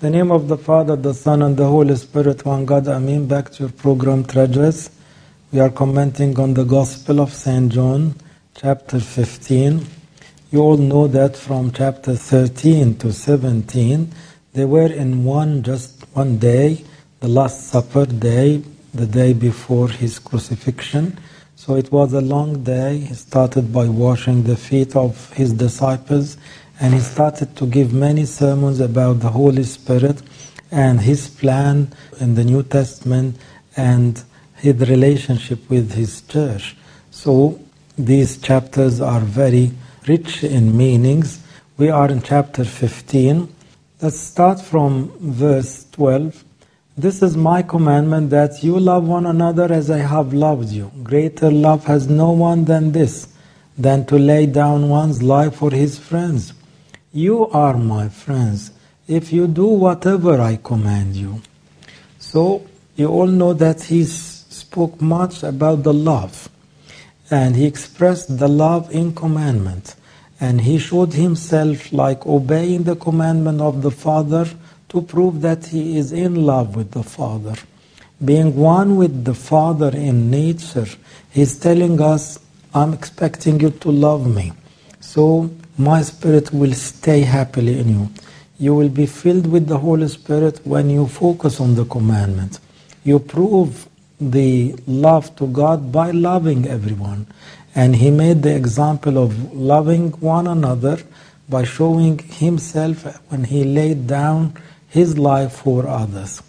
In the name of the Father, the Son, and the Holy Spirit, one God, Amen. Back to your program, Treasures. We are commenting on the Gospel of St. John, chapter 15. You all know that from chapter 13 to 17, they were in just one day, the Last Supper day, the day before his crucifixion. So it was a long day. He started by washing the feet of his disciples, and he started to give many sermons about the Holy Spirit and his plan in the New Testament and his relationship with his church. So these chapters are very rich in meanings. We are in chapter 15. Let's start from verse 12. This is my commandment, that you love one another as I have loved you. Greater love has no one than this, than to lay down one's life for his friends. You are my friends if you do whatever I command you. So you all know that he spoke much about the love, and he expressed the love in commandment, and he showed himself like obeying the commandment of the Father to prove that he is in love with the Father. Being one with the Father in nature, he's telling us, I'm expecting you to love me. So my Spirit will stay happily in you. You will be filled with the Holy Spirit when you focus on the commandment. You prove the love to God by loving everyone. And he made the example of loving one another by showing himself when he laid down his life for others.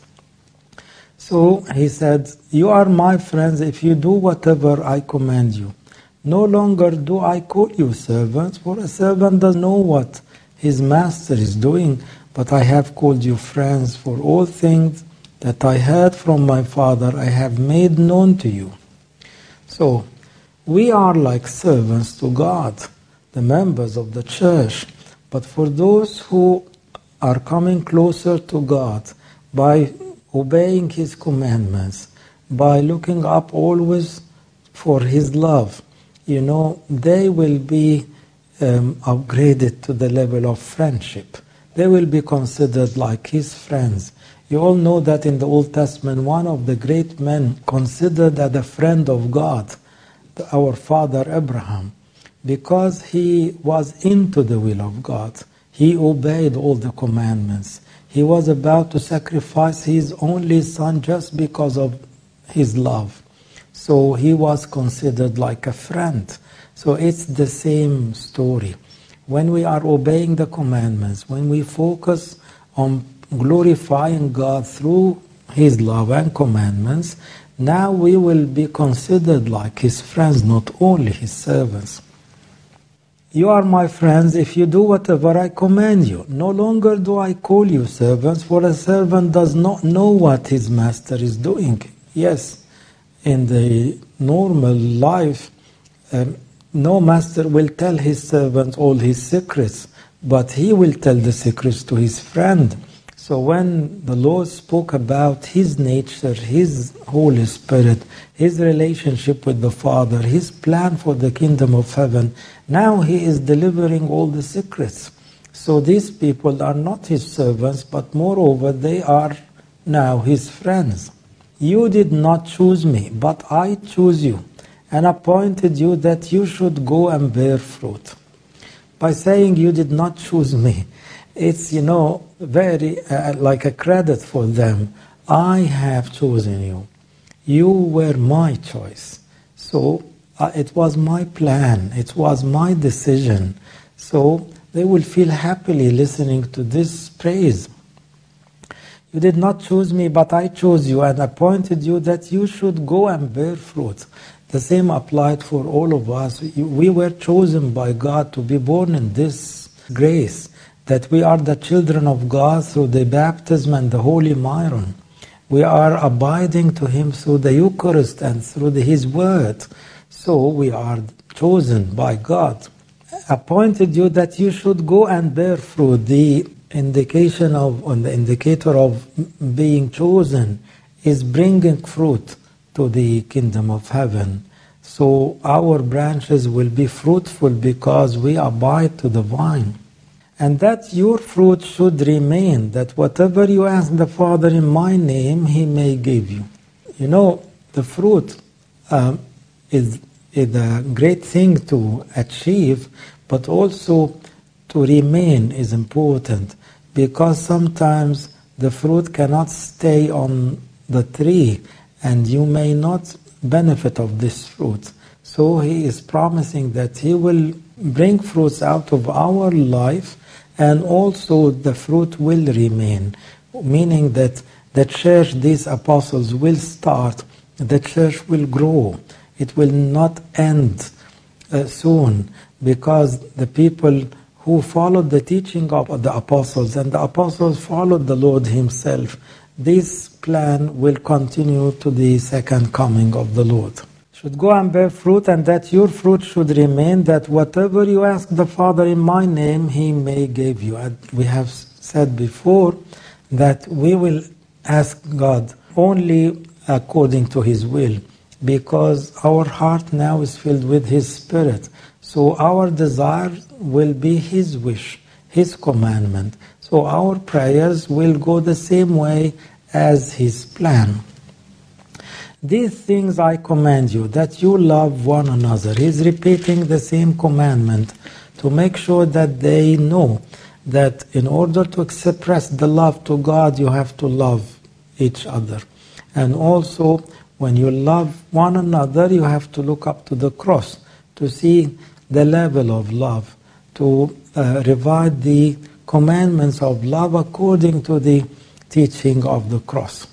So he said, you are my friends if you do whatever I command you. No longer do I call you servants, for a servant doesn't know what his master is doing, but I have called you friends, for all things that I heard from my Father I have made known to you. So we are like servants to God, the members of the church, but for those who are coming closer to God by obeying his commandments, by looking up always for his love, they will be upgraded to the level of friendship. They will be considered like his friends. You all know that in the Old Testament, one of the great men considered as a friend of God, our father Abraham, because he was into the will of God. He obeyed all the commandments. He was about to sacrifice his only son just because of his love. So he was considered like a friend. So it's the same story. When we are obeying the commandments, when we focus on glorifying God through his love and commandments, now we will be considered like his friends, not only his servants. You are my friends if you do whatever I command you. No longer do I call you servants, for a servant does not know what his master is doing. Yes, in the normal life, no master will tell his servant all his secrets, but he will tell the secrets to his friend. So when the Lord spoke about his nature, his Holy Spirit, his relationship with the Father, his plan for the kingdom of heaven, now he is delivering all the secrets. So these people are not his servants, but moreover they are now his friends. You did not choose me, but I chose you and appointed you that you should go and bear fruit. By saying you did not choose me, it's, very like a credit for them. I have chosen you. You were my choice. So it was my plan. It was my decision. So they will feel happily listening to this praise. You did not choose me, but I chose you and appointed you that you should go and bear fruit. The same applied for all of us. We were chosen by God to be born in this grace, that we are the children of God through the baptism and the Holy Myron. We are abiding to him through the Eucharist and through his word. So we are chosen by God. Appointed you that you should go and bear fruit. The indicator of being chosen is bringing fruit to the kingdom of heaven. So our branches will be fruitful because we abide to the vine. And that your fruit should remain, that whatever you ask the Father in my name, He may give you. You know, the fruit is a great thing to achieve, but also to remain is important, because sometimes the fruit cannot stay on the tree and you may not benefit of this fruit. So He is promising that He will bring fruits out of our life, and also the fruit will remain, meaning that the church, these apostles will start, the church will grow. It will not end soon, because the people who followed the teaching of the apostles, and the apostles followed the Lord Himself, this plan will continue to the second coming of the Lord. Should go and bear fruit, and that your fruit should remain, that whatever you ask the Father in my name, He may give you. And we have said before that we will ask God only according to His will, because our heart now is filled with His Spirit. So our desire will be His wish, His commandment. So our prayers will go the same way as His plan. These things I command you, that you love one another. He's repeating the same commandment to make sure that they know that in order to express the love to God, you have to love each other. And also, when you love one another, you have to look up to the cross to see the level of love, to revive the commandments of love according to the teaching of the cross.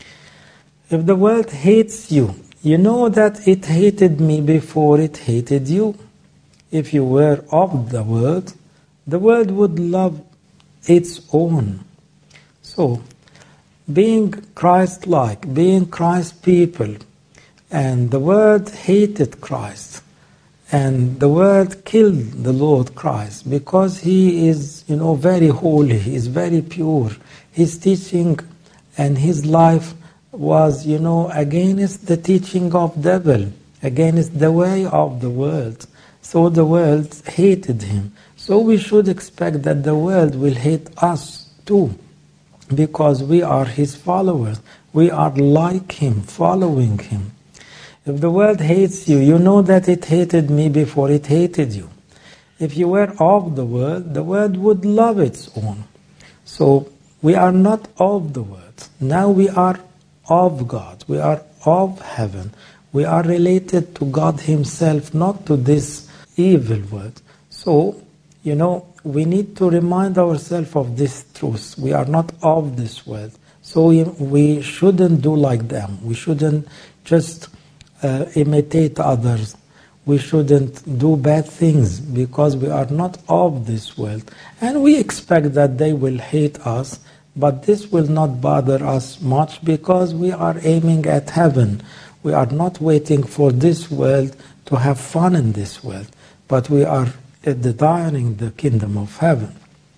If the world hates you, you know that it hated me before it hated you. If you were of the world would love its own. So, being Christ-like, being Christ people, and the world hated Christ, and the world killed the Lord Christ, because He is, very holy, He is very pure. His teaching and His life was, against the teaching of devil, against the way of the world. So the world hated Him. So we should expect that the world will hate us too, because we are His followers. We are like Him, following Him. If the world hates you, you know that it hated me before it hated you. If you were of the world would love its own. So we are not of the world. Now we are of God. We are of heaven. We are related to God Himself, not to this evil world. So, we need to remind ourselves of this truth. We are not of this world. So we shouldn't do like them. We shouldn't just imitate others. We shouldn't do bad things, because we are not of this world. And we expect that they will hate us, but this will not bother us much, because we are aiming at heaven. We are not waiting for this world to have fun in this world, but we are desiring the kingdom of heaven.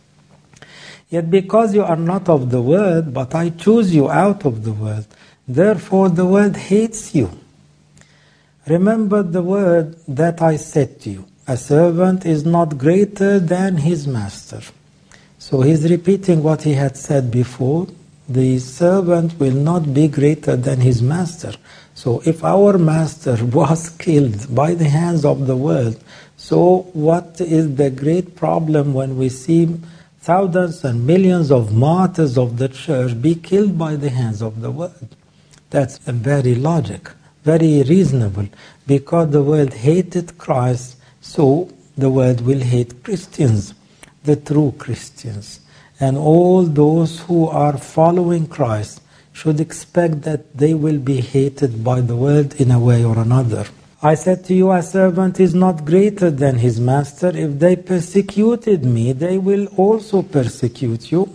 Yet because you are not of the world, but I choose you out of the world, therefore the world hates you. Remember the word that I said to you, a servant is not greater than his master. So he's repeating what he had said before. The servant will not be greater than his master. So if our master was killed by the hands of the world, so what is the great problem when we see thousands and millions of martyrs of the church be killed by the hands of the world? That's very logic, very reasonable, because the world hated Christ, so the world will hate Christians, the true Christians. And all those who are following Christ should expect that they will be hated by the world in a way or another. I said to you, a servant is not greater than his master. If they persecuted me, they will also persecute you.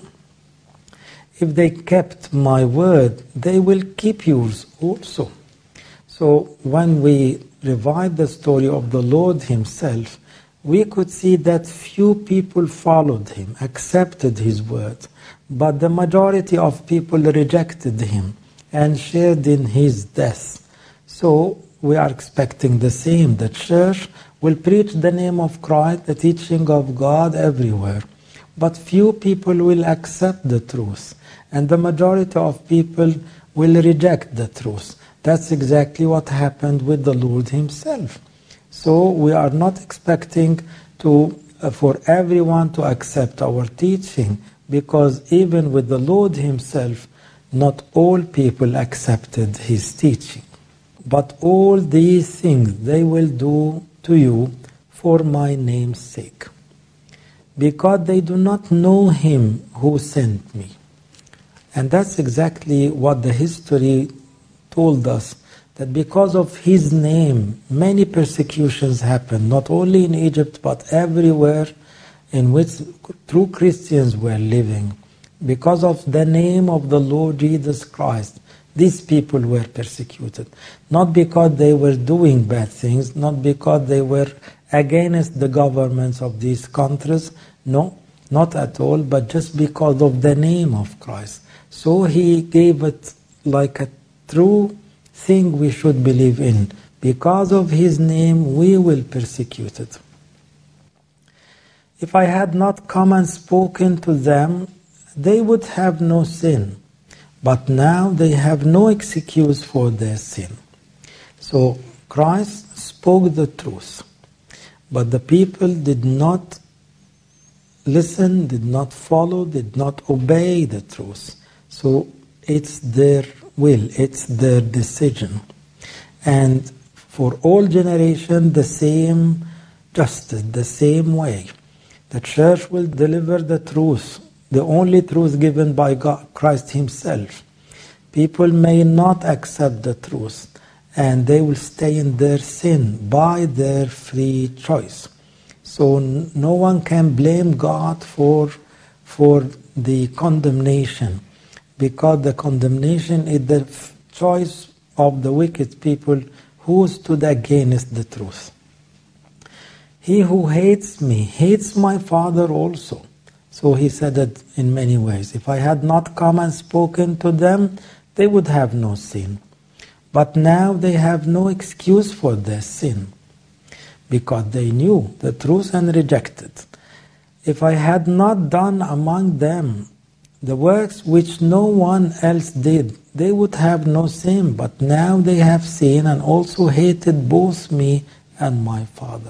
If they kept my word, they will keep yours also. So when we revive the story of the Lord Himself, we could see that few people followed Him, accepted His word, but the majority of people rejected Him and shared in His death. So we are expecting the same. The church will preach the name of Christ, the teaching of God everywhere. but few people will accept the truth, and the majority of people will reject the truth. That's exactly what happened with the Lord himself. So we are not expecting for everyone to accept our teaching, because even with the Lord himself, not all people accepted his teaching. But all these things they will do to you for my name's sake, because they do not know him who sent me. And that's exactly what the history told us, that because of his name, many persecutions happened, not only in Egypt, but everywhere in which true Christians were living. Because of the name of the Lord Jesus Christ, these people were persecuted. Not because they were doing bad things, not because they were against the governments of these countries, no, not at all, but just because of the name of Christ. So he gave it like a true thing we should believe in. Because of his name, we will persecute it. If I had not come and spoken to them, they would have no sin. But now they have no excuse for their sin. So Christ spoke the truth, but the people did not listen, did not follow, did not obey the truth. So it's their will, it's their decision. And for all generations, the same justice, the same way. The church will deliver the truth, the only truth given by God, Christ himself. People may not accept the truth, and they will stay in their sin by their free choice. So no one can blame God for the condemnation, because the condemnation is the choice of the wicked people who stood against the truth. He who hates me hates my Father also. So he said it in many ways. If I had not come and spoken to them, they would have no sin. But now they have no excuse for their sin, because they knew the truth and rejected. If I had not done among them the works which no one else did, they would have no sin. But now they have seen and also hated both me and my Father.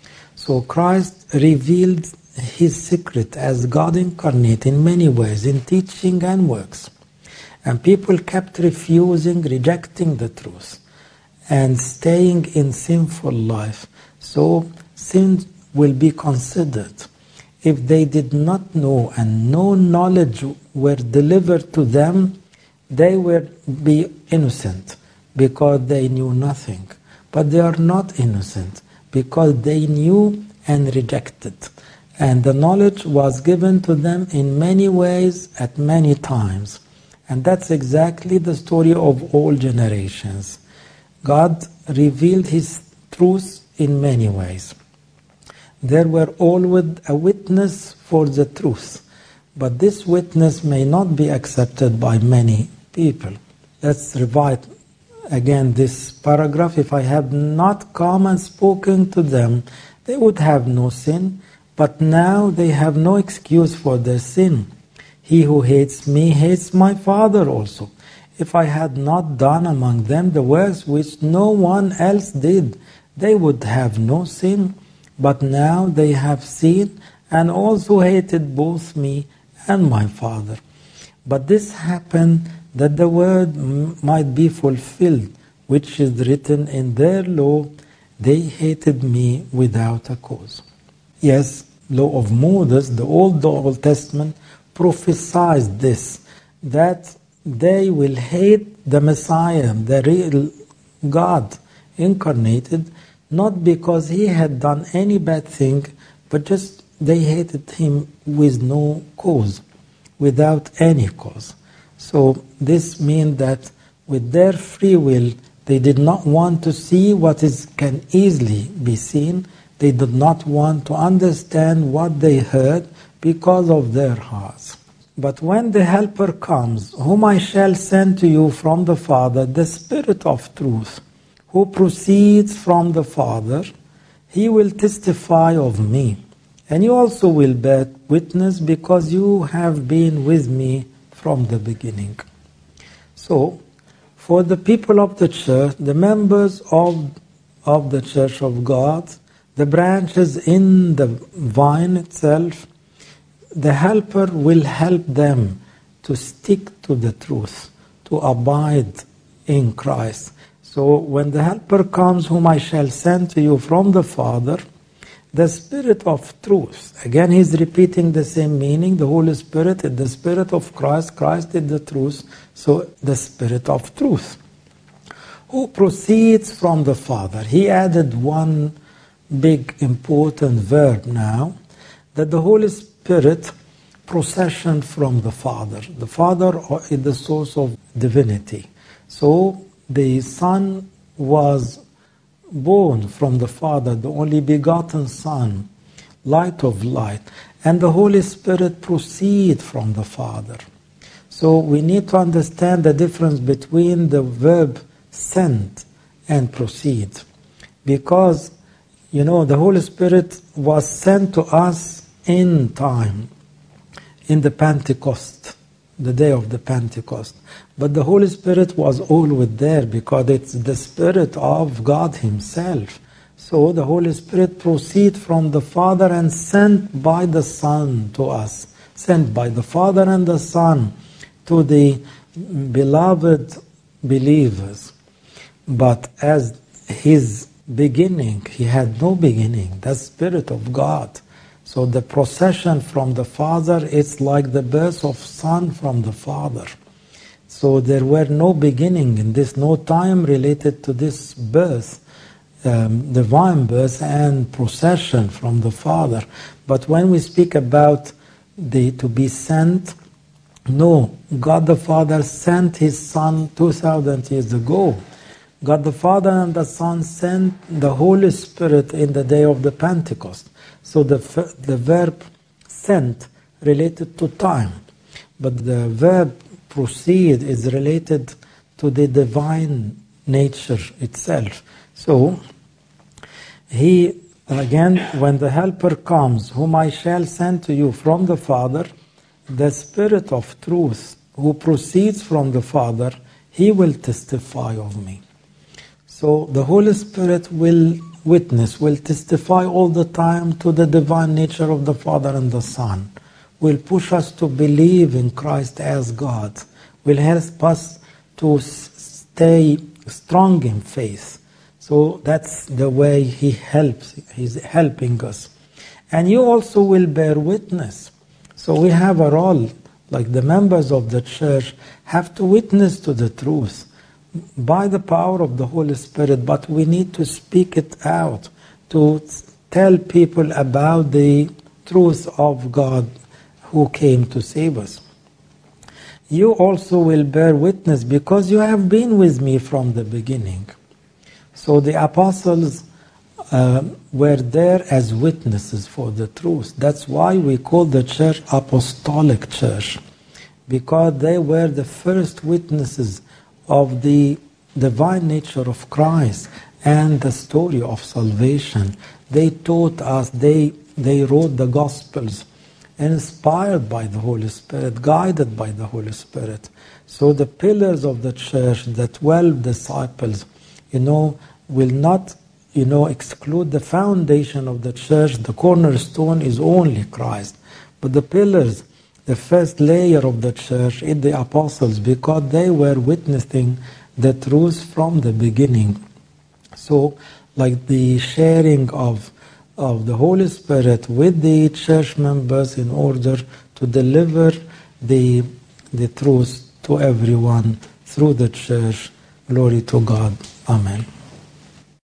So Christ revealed his secret as God incarnate in many ways, in teaching and works. And people kept refusing, rejecting the truth, and staying in sinful life. So sin will be considered. If they did not know and no knowledge were delivered to them, they would be innocent because they knew nothing. But they are not innocent because they knew and rejected. And the knowledge was given to them in many ways at many times. And that's exactly the story of all generations. God revealed his truth in many ways. There were always a witness for the truth, but this witness may not be accepted by many people. Let's revise again this paragraph. If I had not come and spoken to them, they would have no sin, but now they have no excuse for their sin. He who hates me hates my Father also. If I had not done among them the works which no one else did, they would have no sin. But now they have seen and also hated both me and my Father. But this happened that the word might be fulfilled, which is written in their law, they hated me without a cause. Yes, law of Moses, the Old Testament, prophesied this, that they will hate the Messiah, the real God incarnated, not because he had done any bad thing, but just they hated him with no cause, without any cause. So this means that with their free will, they did not want to see what can easily be seen. They did not want to understand what they heard because of their hearts. But when the Helper comes, whom I shall send to you from the Father, the Spirit of truth, who proceeds from the Father, he will testify of me. And you also will bear witness because you have been with me from the beginning. So, for the people of the church, the members of the church of God, the branches in the vine itself, the helper will help them to stick to the truth, to abide in Christ. So when the helper comes, whom I shall send to you from the Father, the Spirit of truth. Again, he's repeating the same meaning. The Holy Spirit is the Spirit of Christ. Christ is the truth. So the Spirit of truth, who proceeds from the Father. He added one big important verb now, that the Holy Spirit processioned from the Father. The Father is the source of divinity. So the Son was born from the Father, the only begotten Son, light of light, and the Holy Spirit proceed from the Father. So we need to understand the difference between the verb sent and proceed, because the Holy Spirit was sent to us in time, in the Pentecost, the day of the Pentecost. But the Holy Spirit was always there because it's the Spirit of God Himself. So the Holy Spirit proceeds from the Father and sent by the Son to us, sent by the Father and the Son to the beloved believers. But as His beginning, He had no beginning, the Spirit of God. So the procession from the Father is like the birth of Son from the Father. So there were no beginning in this, no time related to this birth, divine birth and procession from the Father. But when we speak about to be sent, no, God the Father sent His Son 2,000 years ago. God the Father and the Son sent the Holy Spirit in the day of the Pentecost. So the verb sent related to time, but the verb proceed is related to the divine nature itself. So He, again, when the helper comes, whom I shall send to you from the Father, the Spirit of truth, who proceeds from the Father, He will testify of me. So the Holy Spirit will witness, will testify all the time to the divine nature of the Father and the Son, will push us to believe in Christ as God, will help us to stay strong in faith. So that's the way He helps, He's helping us. And you also will bear witness. So we have a role, like the members of the church have to witness to the truth by the power of the Holy Spirit, but we need to speak it out, to tell people about the truth of God who came to save us. You also will bear witness because you have been with me from the beginning. So the apostles were there as witnesses for the truth. That's why we call the church apostolic church, because they were the first witnesses of the divine nature of Christ and the story of salvation. They taught us, they wrote the Gospels, inspired by the Holy Spirit, guided by the Holy Spirit. So the pillars of the church, the 12 disciples, will not, exclude the foundation of the church. The cornerstone is only Christ. But the pillars, the first layer of the church is the apostles, because they were witnessing the truth from the beginning. So, like the sharing of the Holy Spirit with the church members in order to deliver the truth to everyone through the church. Glory to God. Amen.